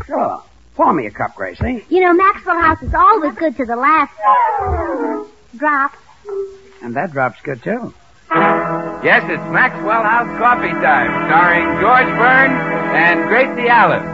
Sure. Pour me a cup, Gracie. You know, Maxwell House is always good to the last drop. And that drop's good, too. Yes, it's Maxwell House Coffee Time, starring George Burns and Gracie Allen.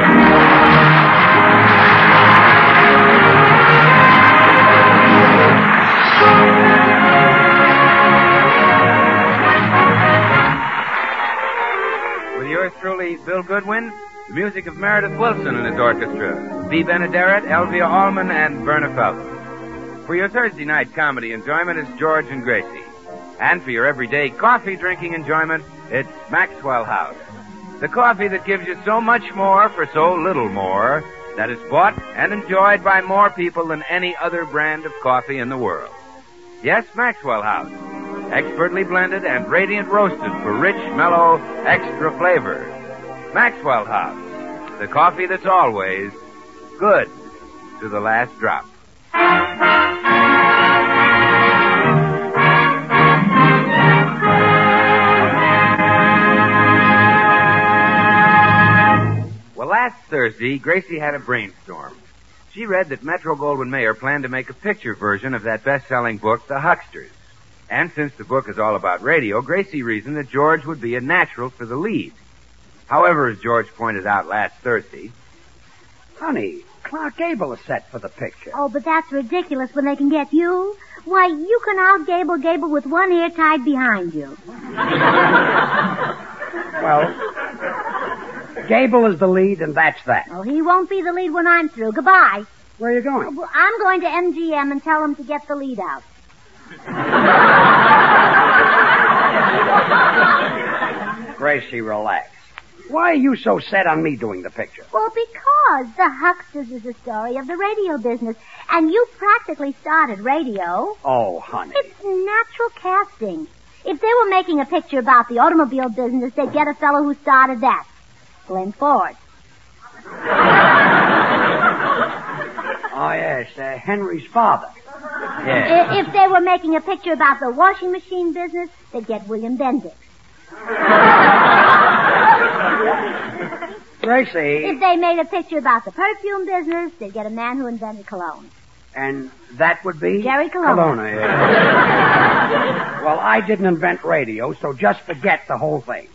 With yours truly, Bill Goodwin, the music of Meredith Wilson and his orchestra, Bea Benaderet, Elvia Allman, and Verna Felton. For your Thursday night comedy enjoyment is George and Gracie. And for your everyday coffee drinking enjoyment, it's Maxwell House. The coffee that gives you so much more for so little more, that is bought and enjoyed by more people than any other brand of coffee in the world. Yes, Maxwell House. Expertly blended and radiant roasted for rich, mellow, extra flavor. Maxwell House. The coffee that's always good to the last drop. Well, last Thursday, Gracie had a brainstorm. She read that Metro-Goldwyn-Mayer planned to make a picture version of that best-selling book, The Hucksters. And since the book is all about radio, Gracie reasoned that George would be a natural for the lead. However, as George pointed out last Thursday... Honey, Clark Gable is set for the picture. Oh, but that's ridiculous when they can get you. Why, you can out-Gable with one ear tied behind you. Well, Gable is the lead, and that's that. Oh, he won't be the lead when I'm through. Goodbye. Where are you going? Well, I'm going to MGM and tell them to get the lead out. Gracie, relax. Why are you so set on me doing the picture? Well, because The Hucksters is a story of the radio business, and you practically started radio. Oh, honey. It's natural casting. If they were making a picture about the automobile business, they'd get a fellow who started that. Glenn Ford. Oh, yes, Henry's father. Yes. If they were making a picture about the washing machine business, they'd get William Bendix. Gracie. If they made a picture about the perfume business, they'd get a man who invented cologne. And that would be? Jerry Colonna. Colonna, yeah. Well, I didn't invent radio, so just forget the whole thing.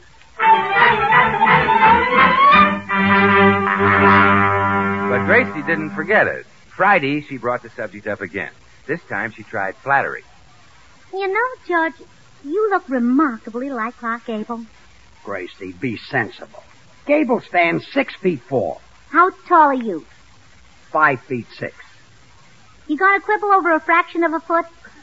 But Gracie didn't forget it. Friday, she brought the subject up again. This time, she tried flattery. You know, George, you look remarkably like Clark Gable. Gracie, be sensible. Gable stands 6'4". How tall are you? 5'6". You gonna quibble over a fraction of a foot?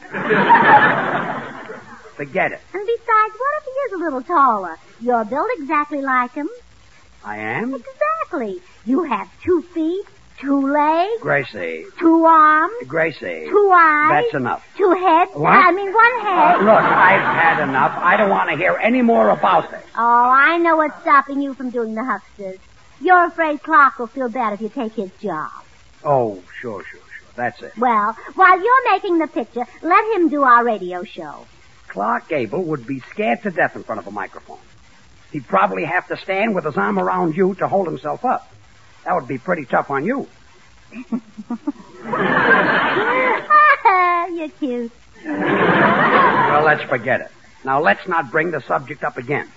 Forget it. And besides, what if he is a little taller? You're built exactly like him. I am? Exactly. You have 2 feet, 2 legs. Gracie. 2 arms. Gracie. 2 eyes. That's enough. 2 heads. What? I mean, 1 head. Look, I've had enough. I don't want to hear any more about this. Oh, I know what's stopping you from doing the Hucksters. You're afraid Clark will feel bad if you take his job. Oh, sure. That's it. Well, while you're making the picture, let him do our radio show. Clark Gable would be scared to death in front of a microphone. He'd probably have to stand with his arm around you to hold himself up. That would be pretty tough on you. You're cute. Well, let's forget it. Now, let's not bring the subject up again.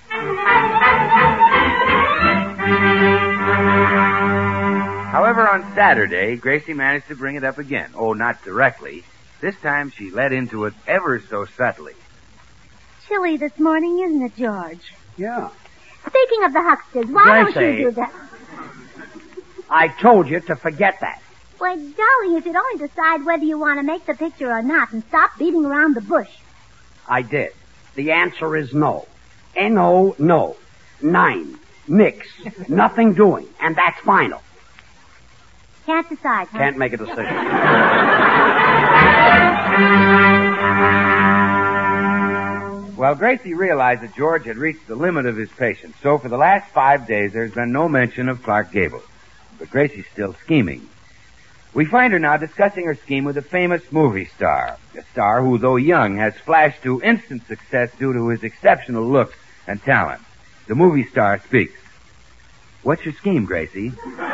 However, on Saturday, Gracie managed to bring it up again. Oh, not directly. This time she led into it ever so subtly. Chilly this morning, isn't it, George? Yeah. Speaking of the Hucksters, why don't you do that? I told you to forget that. Why, darling, if you'd only decide whether you want to make the picture or not and stop beating around the bush. I did. The answer is no. N-O, no. 9. Nix. Nothing doing. And that's final. Can't decide, huh? Can't make a decision. Well, Gracie realized that George had reached the limit of his patience, so for the last 5 days there's been no mention of Clark Gable. But Gracie's still scheming. We find her now discussing her scheme with a famous movie star, a star who, though young, has flashed to instant success due to his exceptional looks and talent. The movie star speaks. What's your scheme, Gracie?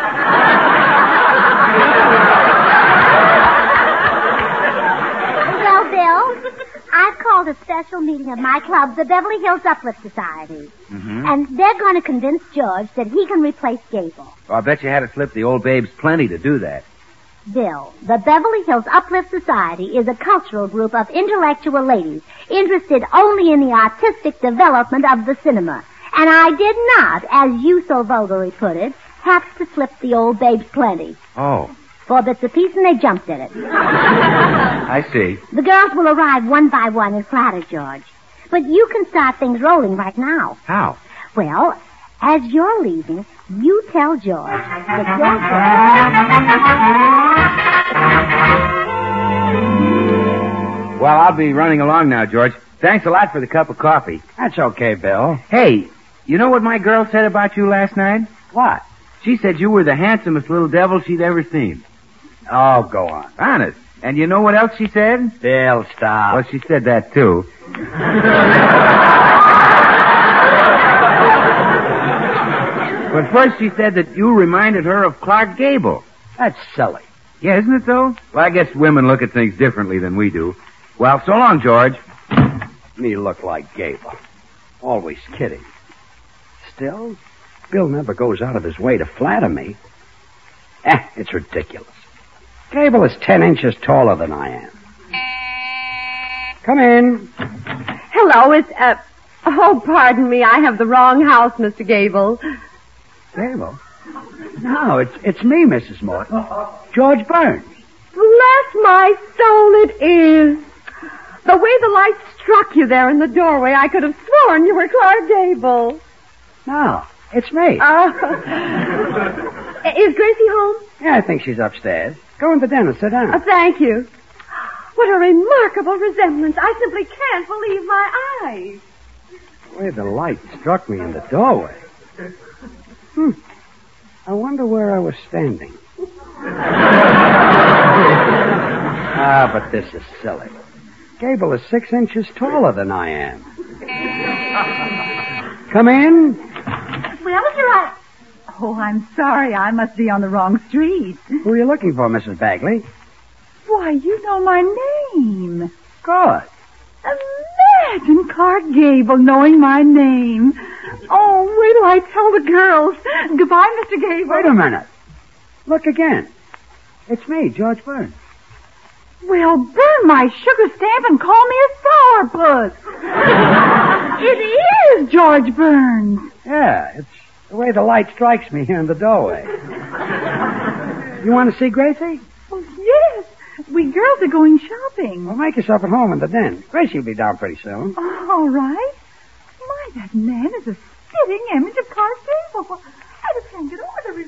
Well, Bill, I've called a special meeting of my club, the Beverly Hills Uplift Society. Mm-hmm. And they're going to convince George that he can replace Gable. Oh, I bet you had to slip the old babes plenty to do that. Bill, the Beverly Hills Uplift Society is a cultural group of intellectual ladies interested only in the artistic development of the cinema. And I did not, as you so vulgarly put it, have to slip the old babes plenty. Oh. 4 bits apiece, and they jumped at it. I see. The girls will arrive one by one and flatter George. But you can start things rolling right now. How? Well, as you're leaving, you tell George that you're... Well, I'll be running along now, George. Thanks a lot for the cup of coffee. That's okay, Bill. Hey, you know what my girl said about you last night? What? She said you were the handsomest little devil she'd ever seen. Oh, go on. Honest. And you know what else she said? Bill, stop. Well, she said that, too. But first she said that you reminded her of Clark Gable. That's silly. Yeah, isn't it, though? Well, I guess women look at things differently than we do. Well, so long, George. Me look like Gable. Always kidding. Still, Bill never goes out of his way to flatter me. It's ridiculous. Gable is 10 inches taller than I am. Come in. Hello, oh, pardon me, I have the wrong house, Mr. Gable. Gable? No, it's me, Mrs. Morton. George Burns. Bless my soul, it is. The way the light struck you there in the doorway, I could have sworn you were Clark Gable. No, it's me. Is Gracie home? Yeah, I think she's upstairs. Go in the den and sit down. Thank you. What a remarkable resemblance. I simply can't believe my eyes. The way the light struck me in the doorway. I wonder where I was standing. But this is silly. Gable is 6 inches taller than I am. Come in. Well, you're right. Oh, I'm sorry. I must be on the wrong street. Who are you looking for, Mrs. Bagley? Why, you know my name. Good. Imagine Clark Gable knowing my name. Oh, wait till I tell the girls. Goodbye, Mr. Gable. Wait a minute. Look again. It's me, George Burns. Well, burn my sugar stamp and call me a sourpuss. It is George Burns. Yeah, it's the way the light strikes me here in the doorway. You want to see Gracie? Oh, yes. We girls are going shopping. Well, make yourself at home in the den. Gracie will be down pretty soon. Oh, all right. My, that man is a spitting image of Clark Gable. I just can't get over the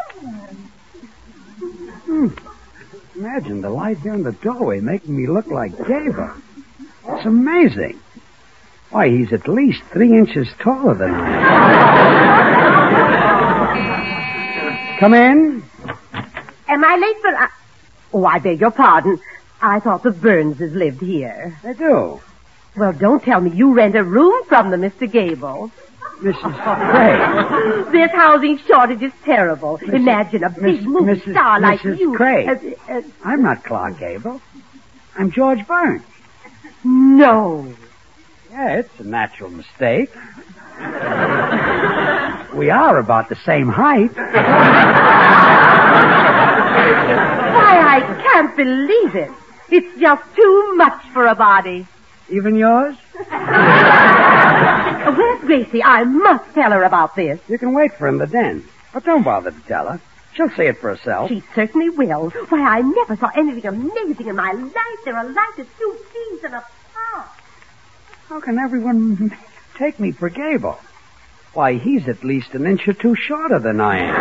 resemblance. Imagine the light here in the doorway making me look like Gable. It's amazing. Why, he's at least 3 inches taller than I am. Come in. Am I late for... Oh, I beg your pardon. I thought the Burnses lived here. They do. Well, don't tell me you rent a room from them, Mr. Gable. Mrs. Craig. This housing shortage is terrible. Imagine a big movie star like you. Mrs. Craig. I'm not Clark Gable. I'm George Burns. No. Yeah, it's a natural mistake. We are about the same height. Why, I can't believe it. It's just too much for a body. Even yours? Where's Gracie? I must tell her about this. You can wait for her in the den. But don't bother to tell her. She'll see it for herself. She certainly will. Why, I never saw anything amazing in my life. There are lights as 2 peas in a pot. How can everyone take me for Gable? Why, he's at least an inch or two shorter than I am.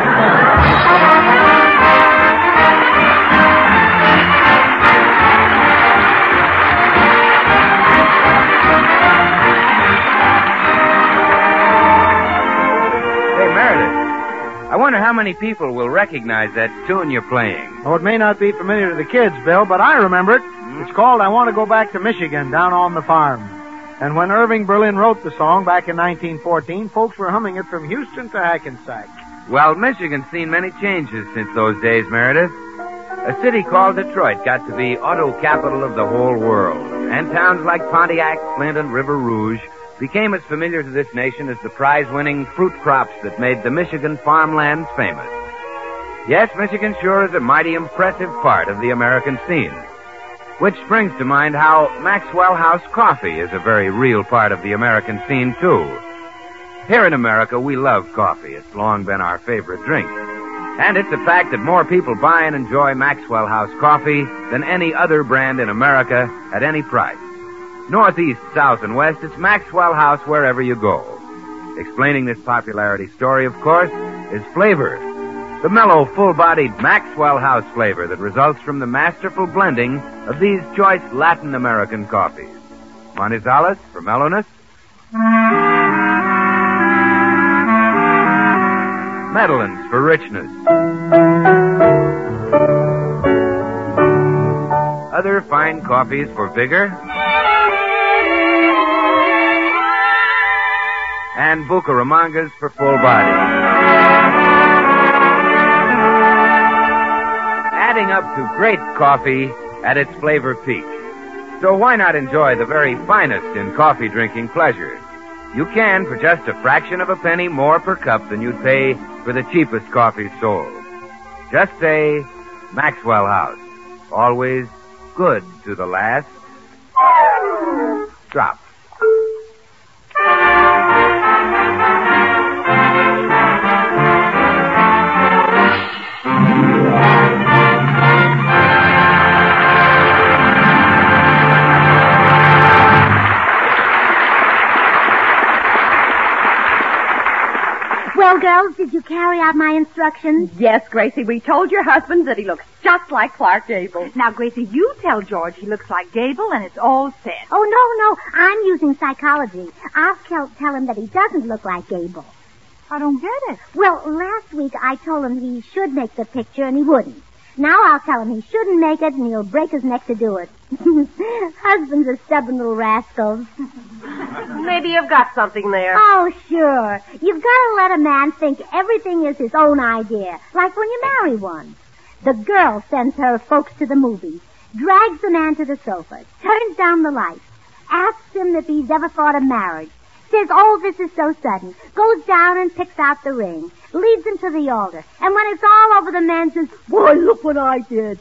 I wonder how many people will recognize that tune you're playing. Oh, it may not be familiar to the kids, Bill, but I remember it. It's called I Want to Go Back to Michigan, Down on the Farm. And when Irving Berlin wrote the song back in 1914, folks were humming it from Houston to Hackensack. Well, Michigan's seen many changes since those days, Meredith. A city called Detroit got to be auto capital of the whole world, and towns like Pontiac, Flint, and River Rouge became as familiar to this nation as the prize-winning fruit crops that made the Michigan farmlands famous. Yes, Michigan sure is a mighty impressive part of the American scene. Which brings to mind how Maxwell House coffee is a very real part of the American scene, too. Here in America, we love coffee. It's long been our favorite drink. And it's a fact that more people buy and enjoy Maxwell House coffee than any other brand in America at any price. Northeast, south, and west, it's Maxwell House wherever you go. Explaining this popularity story, of course, is flavor. The mellow, full-bodied Maxwell House flavor that results from the masterful blending of these choice Latin American coffees. Manizales for mellowness. Medellins for richness. Other fine coffees for vigor. And Bucaramangas for full body. Adding up to great coffee at its flavor peak. So why not enjoy the very finest in coffee drinking pleasures? You can for just a fraction of a penny more per cup than you'd pay for the cheapest coffee sold. Just say Maxwell House. Always good to the last drop. Well, girls, did you carry out my instructions? Yes, Gracie, we told your husband that he looks just like Clark Gable. Now, Gracie, you tell George he looks like Gable, and it's all set. Oh, no, I'm using psychology. I'll tell him that he doesn't look like Gable. I don't get it. Well, last week I told him he should make the picture, and he wouldn't. Now I'll tell him he shouldn't make it, and he'll break his neck to do it. Husbands are stubborn little rascals. Maybe you've got something there. Oh, sure. You've got to let a man think everything is his own idea, like when you marry one. The girl sends her folks to the movies, drags the man to the sofa, turns down the lights, asks him if he's ever thought of marriage, says, oh, this is so sudden, goes down and picks out the ring, leads him to the altar, and when it's all over, the man says, boy, look what I did.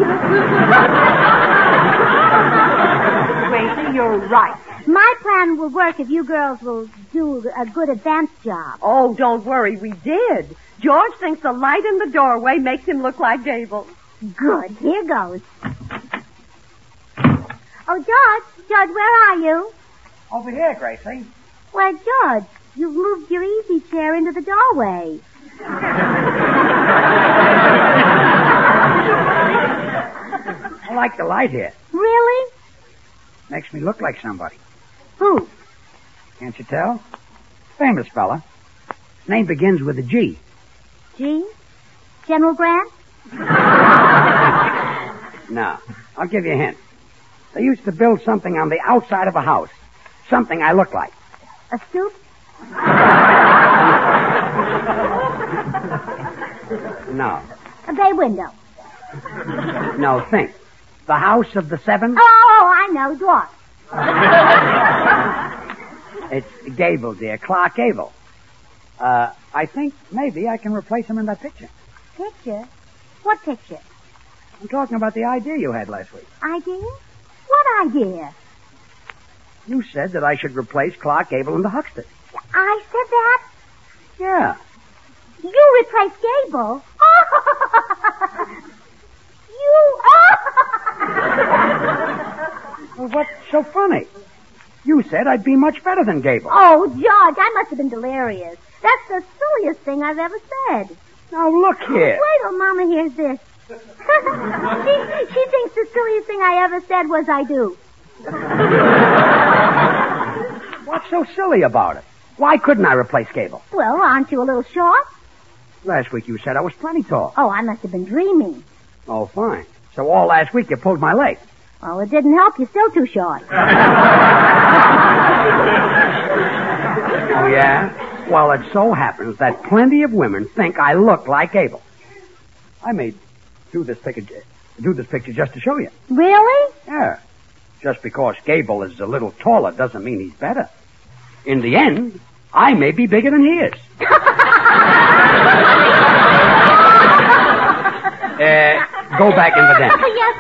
Gracie, you're right. My plan will work if you girls will do a good advance job. Oh, don't worry, we did. George thinks the light in the doorway makes him look like Gable. Good. Here goes. Oh, George, where are you? Over here, Gracie. Well, George, you've moved your easy chair into the doorway. I like the light here. Really? Makes me look like somebody. Who? Can't you tell? Famous fella. His name begins with a G. G? General Grant? No. I'll give you a hint. They used to build something on the outside of a house. Something I look like. A suit? No. A bay window? No, think. The House of the Seven? Oh, I know. Dwarf. It's Gable, dear. Clark Gable. I think maybe I can replace him in that picture. Picture? What picture? I'm talking about the idea you had last week. Idea? What idea? You said that I should replace Clark Gable in the Hucksters. I said that? Yeah. You replaced Gable? Well, what's so funny? You said I'd be much better than Gable. Oh, George, I must have been delirious. That's the silliest thing I've ever said. Now, look here. Wait till Mama hears this. She thinks the silliest thing I ever said was I do. What's so silly about it? Why couldn't I replace Gable? Well, aren't you a little short? Last week you said I was plenty tall. Oh, I must have been dreaming. Oh, fine. So all last week you pulled my leg. Well, it didn't help. You're still too short. Oh, yeah? Well, it so happens that plenty of women think I look like Abel. I may do this picture just to show you. Really? Yeah. Just because Gable is a little taller doesn't mean he's better. In the end, I may be bigger than he is. Go back in the den. Yes,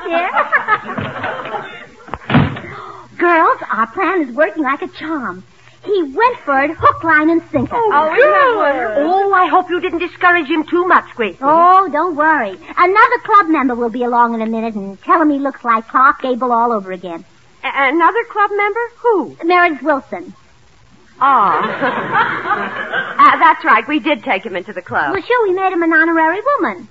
dear. Girls, our plan is working like a charm. He went for it hook, line, and sinker. Oh, I hope you didn't discourage him too much, Gracie. Oh, don't worry. Another club member will be along in a minute and tell him he looks like Clark Gable all over again. Another club member? Who? Meredith Wilson. Oh. That's right. We did take him into the club. Well, sure, we made him an honorary woman.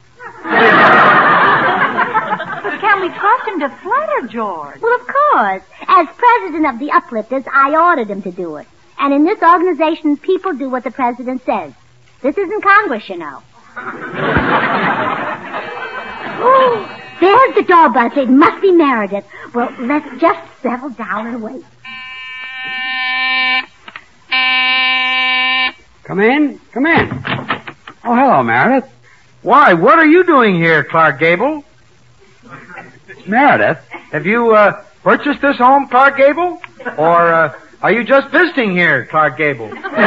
But can we trust him to flatter George? Well, of course. As president of the Uplifters, I ordered him to do it. And in this organization, people do what the president says. This isn't Congress, you know. Oh, there's the door buzzer. It must be Meredith. Well, let's just settle down and wait. Come in. Oh, hello, Meredith. Why, what are you doing here, Clark Gable? Meredith? Have you, purchased this home, Clark Gable? Or, are you just visiting here, Clark Gable?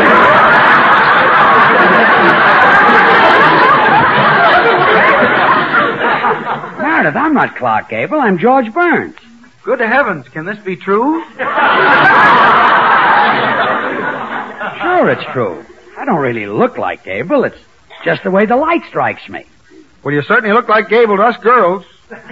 Meredith, I'm not Clark Gable. I'm George Burns. Good heavens, can this be true? Sure, it's true. I don't really look like Gable. It's just the way the light strikes me. Well, you certainly look like Gable to us girls.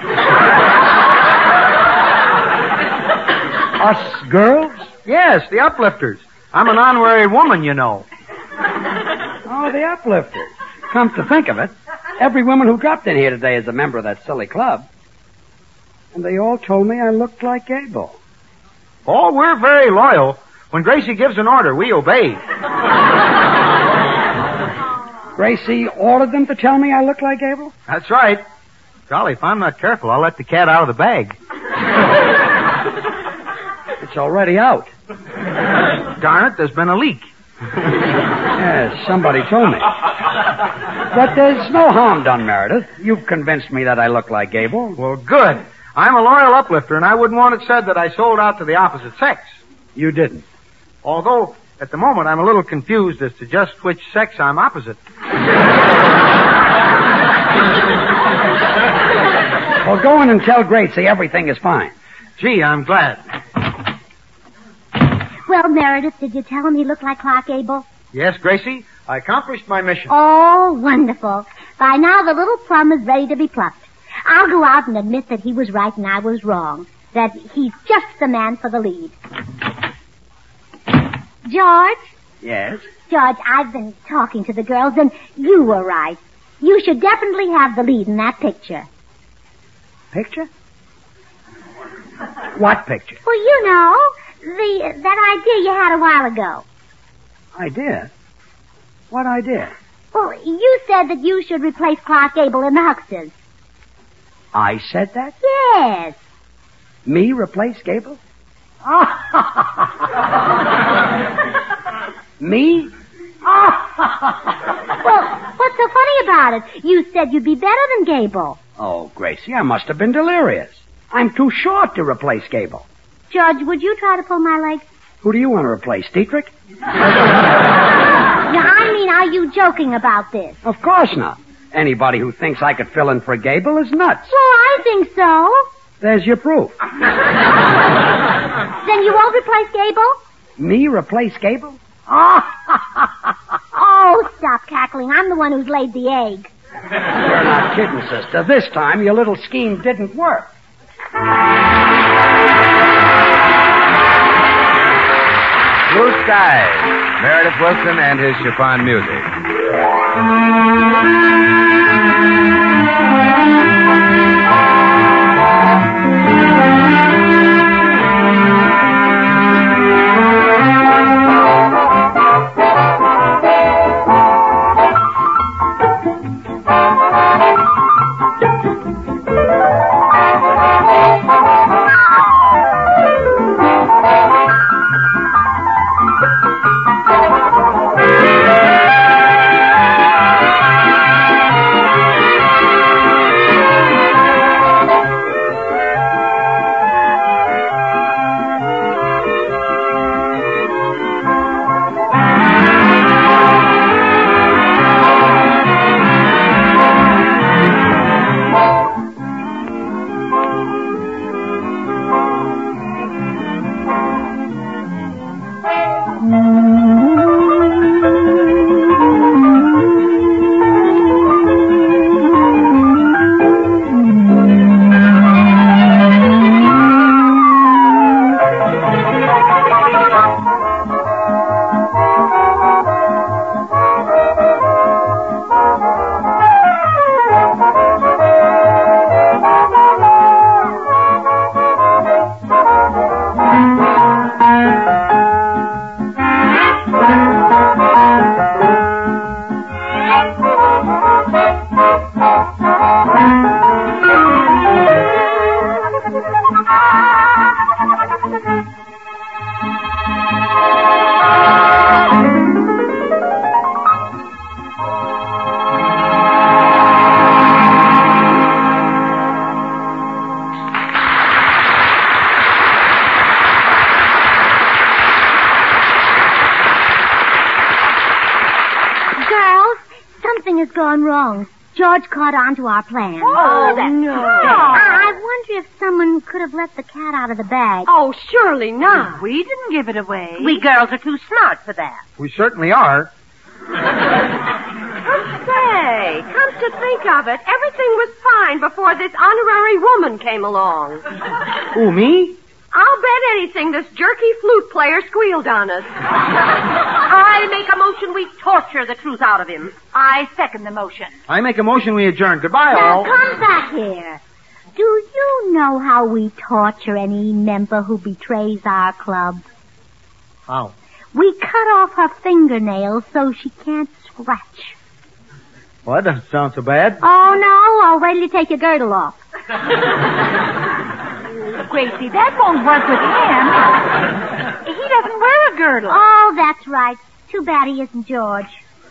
Us girls? Yes, the Uplifters. I'm an honorary woman, you know. Oh, the Uplifters. Come to think of it, every woman who dropped in here today is a member of that silly club. And they all told me I looked like Gable. Oh, we're very loyal. When Gracie gives an order, we obey. Gracie ordered them to tell me I look like Gable? That's right. Golly, if I'm not careful, I'll let the cat out of the bag. It's already out. Darn it, there's been a leak. Yes, somebody told me. But there's no harm done, Meredith. You've convinced me that I look like Gable. Well, good. I'm a loyal uplifter, and I wouldn't want it said that I sold out to the opposite sex. You didn't. Although, at the moment, I'm a little confused as to just which sex I'm opposite. Well, go in and tell Gracie everything is fine. Gee, I'm glad. Well, Meredith, did you tell him he looked like Clark Gable? Yes, Gracie, I accomplished my mission. Oh, wonderful. By now, the little plum is ready to be plucked. I'll go out and admit that he was right and I was wrong. That he's just the man for the lead. George? Yes? George, I've been talking to the girls, and you were right. You should definitely have the lead in that picture. Picture? What picture? Well, you know, that idea you had a while ago. Idea? What idea? Well, you said that you should replace Clark Gable in the Hucksters. I said that? Yes. Me replace Gable? Me? Well, what's so funny about it? You said you'd be better than Gable. Oh, Gracie, I must have been delirious. I'm too short to replace Gable. George, would you try to pull my leg? Who do you want to replace, Dietrich? Now, I mean, are you joking about this? Of course not. Anybody who thinks I could fill in for Gable is nuts. Well, I think so. There's your proof. Then you won't replace Gable? Me replace Gable? Oh, stop cackling. I'm the one who's laid the egg. You're not kidding, sister. This time, your little scheme didn't work. Blue Skies, Meredith Wilson and his chiffon music. Gone wrong. George caught on to our plan. Oh, no. I wonder if someone could have let the cat out of the bag. Oh, surely not. We didn't give it away. We girls are too smart for that. We certainly are. Say, come to think of it, everything was fine before this honorary woman came along. Who, me? I'll bet anything this jerky flute player squealed on us. I make a motion we torture the truth out of him. I second the motion. I make a motion we adjourn. Goodbye, Now, all. come back here. Do you know how we torture any member who betrays our club? How? We cut off her fingernails so she can't scratch. Well, that doesn't sound so bad. Oh, no? I'll wait till you take your girdle off. Gracie, that won't work with him. He doesn't wear a girdle. Oh, that's right. Too bad he isn't George.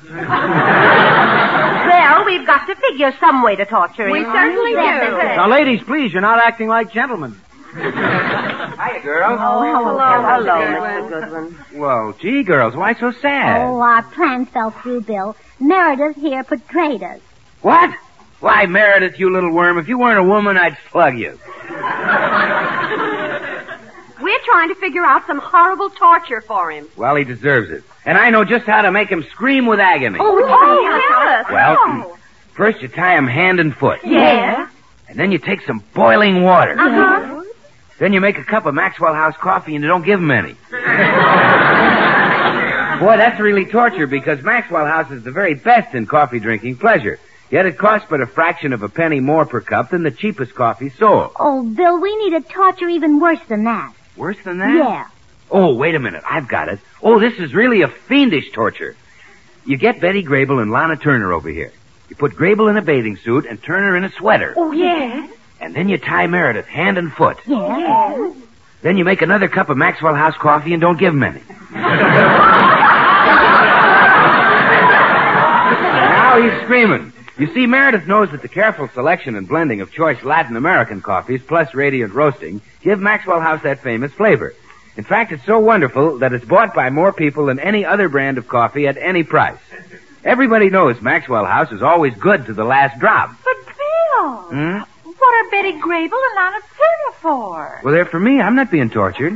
Well, we've got to figure some way to torture him. We certainly do. Now, ladies, please, you're not acting like gentlemen. Hiya, girls. Oh, hello. Hello, Mr. Goodwin. Well, gee, girls, why so sad? Oh, our plan fell through, Bill. Meredith here betrayed us. What? Why, Meredith, you little worm, if you weren't a woman, I'd slug you. We're trying to figure out some horrible torture for him. Well, he deserves it. And I know just how to make him scream with agony. Tell us. Well, first you tie him hand and foot. Yeah. And then you take some boiling water. Uh-huh. Then you make a cup of Maxwell House coffee and you don't give him any. Boy, that's really torture because Maxwell House is the very best in coffee drinking pleasure. Yet it costs but a fraction of a penny more per cup than the cheapest coffee sold. Oh, Bill, we need a torture even worse than that. Worse than that? Yeah. Oh, wait a minute. I've got it. Oh, this is really a fiendish torture. You get Betty Grable and Lana Turner over here. You put Grable in a bathing suit and Turner in a sweater. Oh, yeah. And then you tie Meredith hand and foot. Yeah. Then you make another cup of Maxwell House coffee and don't give him any. Now he's screaming. You see, Meredith knows that the careful selection and blending of choice Latin American coffees plus radiant roasting give Maxwell House that famous flavor. In fact, it's so wonderful that it's bought by more people than any other brand of coffee at any price. Everybody knows Maxwell House is always good to the last drop. But, Bill, what are Betty Grable and Lana Turner for? Well, they're for me. I'm not being tortured.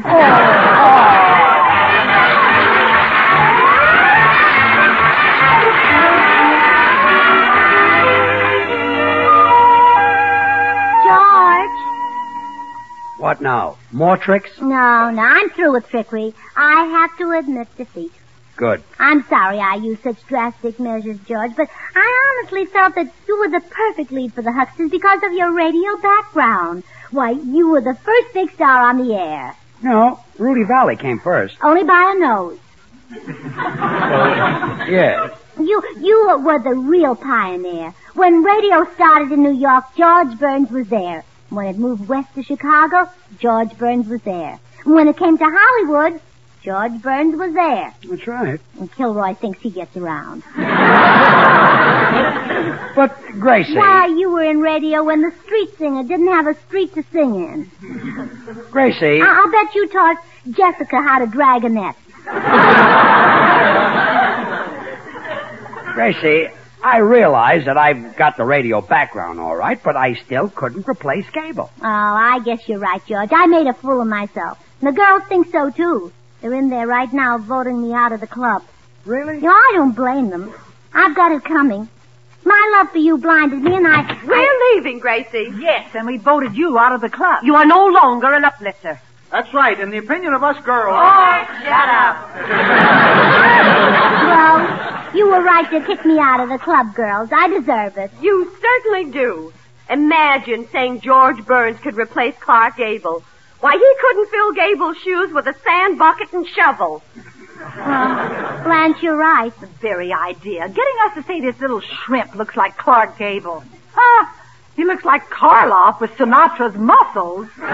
What now? More tricks? No, I'm through with trickery. I have to admit defeat. Good. I'm sorry I used such drastic measures, George, but I honestly felt that you were the perfect lead for the Hucksters because of your radio background. Why, you were the first big star on the air. No, Rudy Valley came first. Only by a nose. Yes. You were the real pioneer. When radio started in New York, George Burns was there. When it moved west to Chicago, George Burns was there. When it came to Hollywood, George Burns was there. That's right. And Kilroy thinks he gets around. But, Gracie... Why, you were in radio when the street singer didn't have a street to sing in. Gracie... I'll bet you taught Jessica how to drag a net. Gracie, I realize that I've got the radio background all right, but I still couldn't replace Gable. Oh, I guess you're right, George. I made a fool of myself. And the girls think so, too. They're in there right now voting me out of the club. Really? I don't blame them. I've got it coming. My love for you blinded me, and We're leaving, Gracie. Yes, and we voted you out of the club. You are no longer an uplifter. That's right. In the opinion of us girls... Shut up. Well, you were right to kick me out of the club, girls. I deserve it. You certainly do. Imagine saying George Burns could replace Clark Gable. Why, he couldn't fill Gable's shoes with a sand bucket and shovel. Blanche, you're right. The very idea. Getting us to say this little shrimp looks like Clark Gable. He looks like Karloff with Sinatra's muscles. Oh,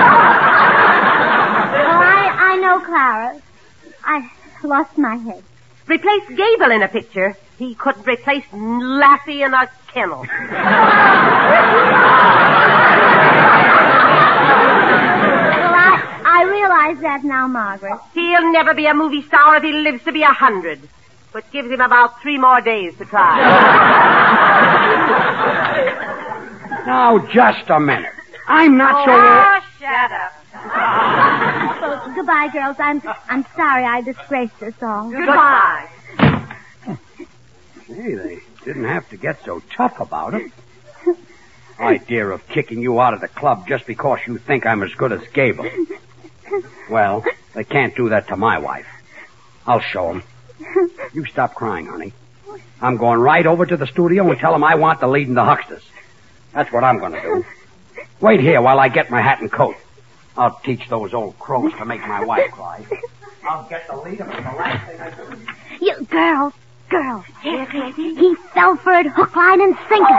I know, Clara. I lost my head. Replace Gable in a picture. He couldn't replace Lassie in a kennel. I realize that now, Margaret. He'll never be a movie star if he lives to be 100. But gives him about 3 more days to try. Now, just a minute. I'm not so... Oh, shut up. Well, goodbye, girls. I'm sorry I disgraced us all. Goodbye. Hey, they didn't have to get so tough about it. Idea of kicking you out of the club just because you think I'm as good as Gable. Well, they can't do that to my wife. I'll show them. You stop crying, honey. I'm going right over to the studio and tell them I want the lead in the Hucksters. That's what I'm going to do. Wait here while I get my hat and coat. I'll teach those old crows to make my wife cry. I'll get the lead, and the last thing I do. You girls. He fell for it hook, line, and sinker.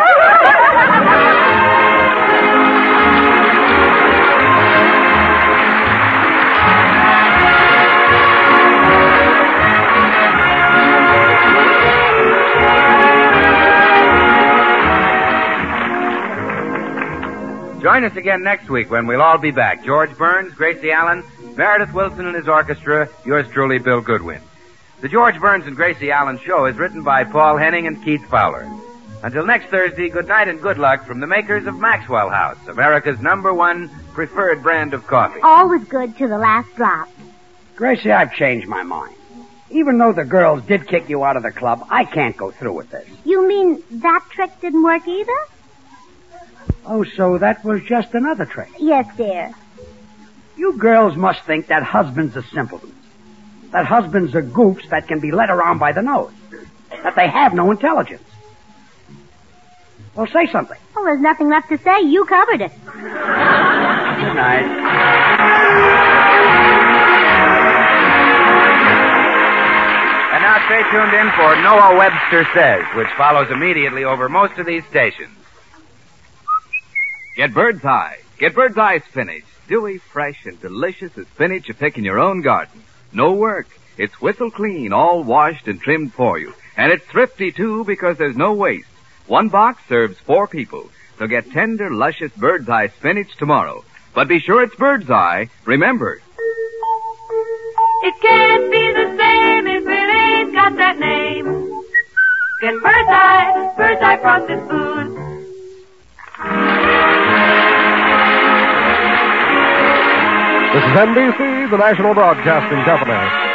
Join us again next week when we'll all be back. George Burns, Gracie Allen, Meredith Wilson and his orchestra, yours truly, Bill Goodwin. The George Burns and Gracie Allen Show is written by Paul Henning and Keith Fowler. Until next Thursday, good night and good luck from the makers of Maxwell House, America's #1 preferred brand of coffee. Always good to the last drop. Gracie, I've changed my mind. Even though the girls did kick you out of the club, I can't go through with this. You mean that trick didn't work either? Oh, so that was just another trick. Yes, dear. You girls must think that husbands are simpletons. That husbands are goofs that can be led around by the nose. That they have no intelligence. Well, say something. Well, there's nothing left to say. You covered it. Good night. And now stay tuned in for Noah Webster Says, which follows immediately over most of these stations. Get Bird's Eye. Get Bird's Eye spinach. Dewy, fresh, and delicious as spinach you pick in your own garden. No work. It's whistle clean, all washed and trimmed for you. And it's thrifty, too, because there's no waste. 1 box serves 4 people. So get tender, luscious Bird's Eye spinach tomorrow. But be sure it's Bird's Eye. Remember. It can't be the same if it ain't got that name. Get Bird's Eye frosted food. This is NBC, the National Broadcasting Company.